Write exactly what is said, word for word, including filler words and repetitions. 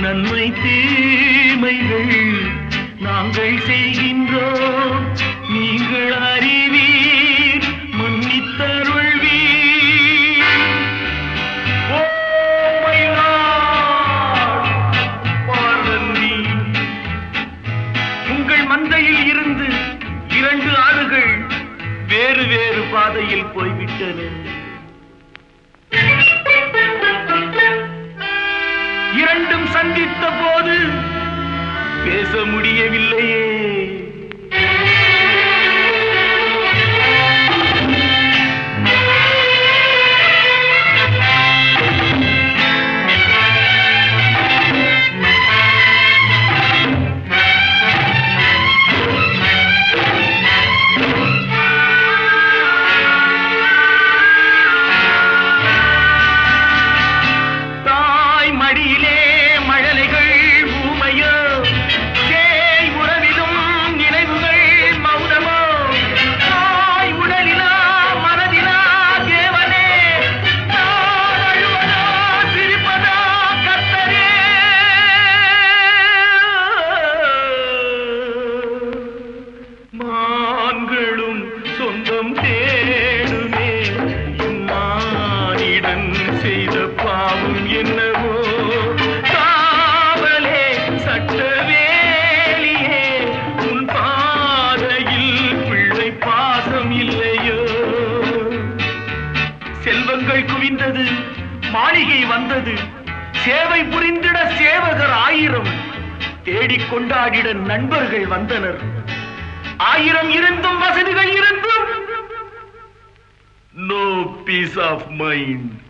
நன்மை தீமைகள் நாங்கள் செய்கின்றோம், நீங்கள் அறிவீர், மன்னித்தருள்வீர். Oh my lord, pardon me. உங்கள் மந்தையில் இருந்து இரண்டு ஆடுகள் வேறு வேறு பாதையில் போய்விட்டன. இரண்டும் சந்தித்த போது பேச முடியவில்லையே. சொந்தம் தேடுமே மானிடன் செய்த பாவம் என்னவோ. காவலே சட்டவேலியே, உன் பாதையில் பிள்ளை பாசம் இல்லையோ. செல்வங்கள் குவிந்தது, மாளிகை வந்தது, சேவை புரிந்திட சேவகர் ஆயிரம், தேடிக் கொண்டாடிட நண்பர்கள் வந்தனர். ஆயிரம் இருந்தும் வசதிகள் இருந்தும் no peace of mind.